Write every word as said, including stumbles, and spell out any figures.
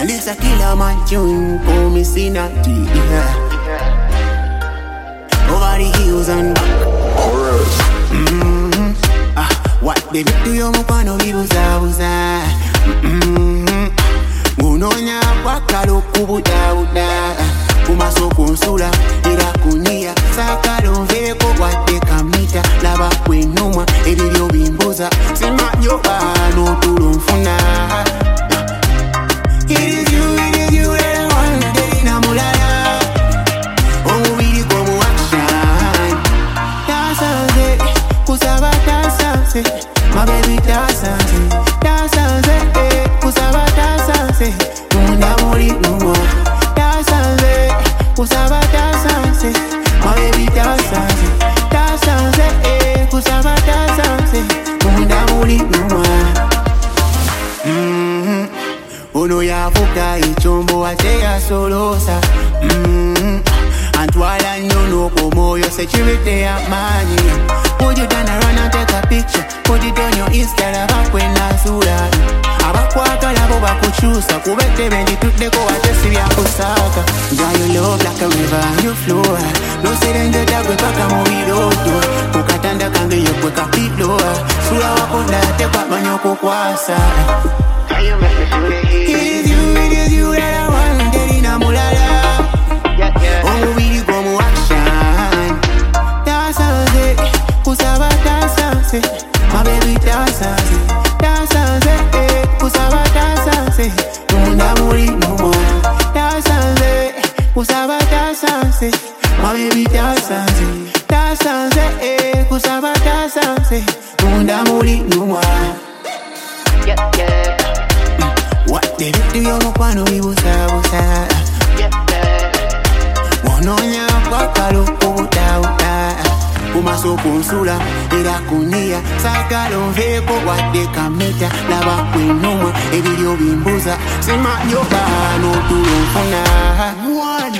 And it's a killer man tune, call me Sinati, yeah. Over the hills and back. Mm-hmm. Ah, what they do to you, Mupano, Vibuza, Buza. Mm-hmm. Munonya, Wakalo, Kubuta, Uda. Kumaso, Consula, Irakunia, Sakalo, Veko, what they kamita, Lava, Quenuma, Edidio, Bimboza, Sima, Yoba, no, Tulumfuna. It is you, it is you that I want, that in a mulala. Oh, we go action. Dansanze, kusaba dansanze, my baby dansanze, dansanze, kusaba dansanze, munda mori numo. Dansanze, kusaba dansanze, my baby dansanze, dansanze, kusaba dansanze, munda mori numo. Mm-hmm. Uno ya fuka ichombo atea solosa. Mm-hmm. Antwala nyono komoyo security ya mani. Would you turn around and take a picture? Put it on your Instagram akwena sura. Abakwaka labo bakuchusa. Kubete bendi tuteko watesi ya kusaka. Girl, you love like a river and you flow. No serenge tagwe paka movidoto. Kukatanda kange yokweka pitlo. Sura wakonda tekwa manyoko kwasa. It is you, it is you that I want, that in a mulala. Yeah, yeah. Oh, we go action. Dansanze, kusaba dansanze, my baby dansanze, dansanze, kusaba dansanze, munda muri numo. Dansanze, kusaba dansanze, my baby dansanze, dansanze, kusaba dansanze, munda muri numo. Yeah, yeah. What did it do you Mupano Vibuza, Buza? Yeah, yeah. Wononya Wakalo, Kubuta, Uda. Kumaso, Consula, Irakunia, Sakalo, Veko, what they kamita, Lava, Quenuma, Edidio, Bimboza, Sima, Yoba, no, Tulumfuna. One.